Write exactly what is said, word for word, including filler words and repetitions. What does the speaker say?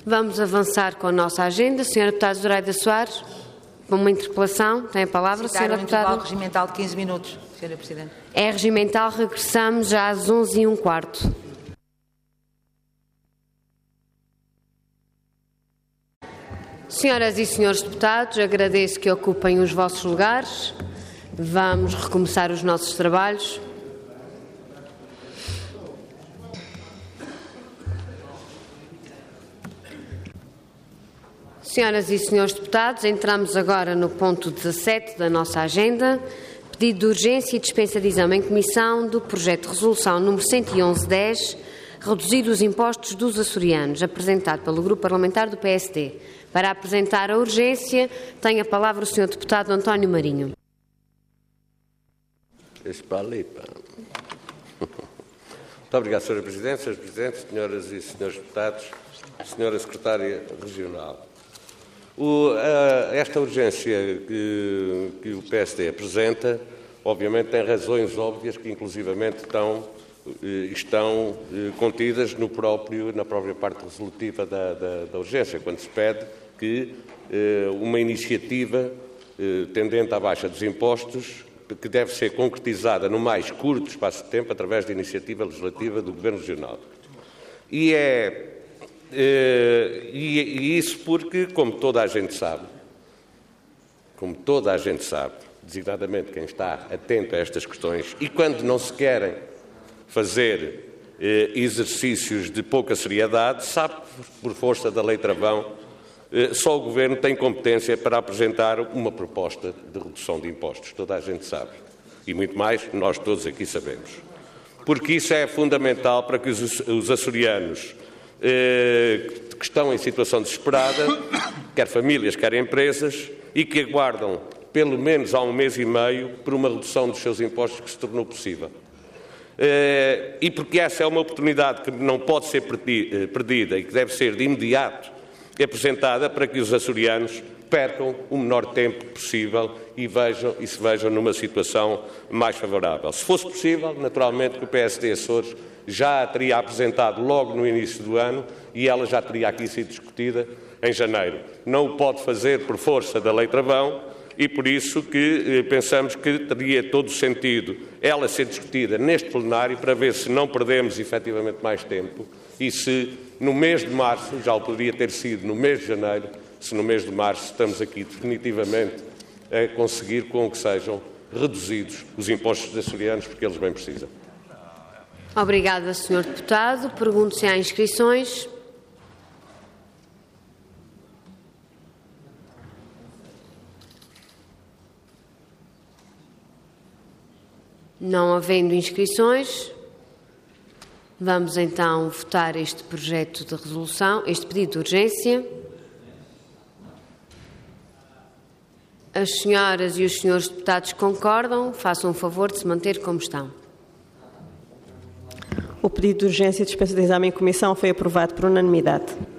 Vamos avançar com a nossa agenda. senhora Deputada Zoraida Soares, uma interpelação. Tem a palavra, senhora Deputada. Um intervalo regimental de quinze minutos, senhora Presidente. É regimental. Regressamos já às onze e um quarto. Senhoras e senhores deputados, agradeço que ocupem os vossos lugares. Vamos recomeçar os nossos trabalhos. Senhoras e senhores deputados, entramos agora no ponto dezassete da nossa agenda, pedido de urgência e dispensa de exame em comissão do projeto de resolução número cento e onze dez, reduzir os impostos dos açorianos, apresentado pelo Grupo Parlamentar do P S D. Para apresentar a urgência, tem a palavra o senhor deputado António Marinho. Muito obrigado, senhora Presidente, senhores Presidentes, senhoras e senhores deputados, senhora Secretária Regional. O, a, esta urgência que, que o P S D apresenta, obviamente, tem razões óbvias que, inclusivamente, estão, estão contidas no próprio, na própria parte resolutiva da, da, da urgência, quando se pede que uma iniciativa tendente à baixa dos impostos, que deve ser concretizada no mais curto espaço de tempo através de iniciativa legislativa do Governo Regional. E é e, e isso porque, como toda a gente sabe, como toda a gente sabe, designadamente quem está atento a estas questões, e quando não se querem fazer eh, exercícios de pouca seriedade, sabe, por força da lei travão, eh, só o Governo tem competência para apresentar uma proposta de redução de impostos. Toda a gente sabe. E muito mais, nós todos aqui sabemos. Porque isso é fundamental para que os, os açorianos eh, que estão em situação desesperada, quer famílias, quer empresas, e que aguardam pelo menos há um mês e meio por uma redução dos seus impostos que se tornou possível. E porque essa é uma oportunidade que não pode ser perdida e que deve ser de imediato apresentada para que os açorianos percam o menor tempo possível e, vejam, e se vejam numa situação mais favorável. Se fosse possível, naturalmente que o P S D Açores já a teria apresentado logo no início do ano e ela já teria aqui sido discutida em janeiro. Não o pode fazer por força da lei travão e por isso que eh, pensamos que teria todo o sentido ela ser discutida neste plenário para ver se não perdemos efetivamente mais tempo e se no mês de março, já o poderia ter sido no mês de janeiro, se no mês de março estamos aqui definitivamente a conseguir com que sejam reduzidos os impostos dos açorianos, porque eles bem precisam. Obrigada, senhor Deputado. Pergunto se há inscrições. Não havendo inscrições, vamos então votar este projeto de resolução, este pedido de urgência. As senhoras e os senhores deputados concordam, façam o favor de se manter como estão. O pedido de urgência de dispensa de exame em comissão foi aprovado por unanimidade.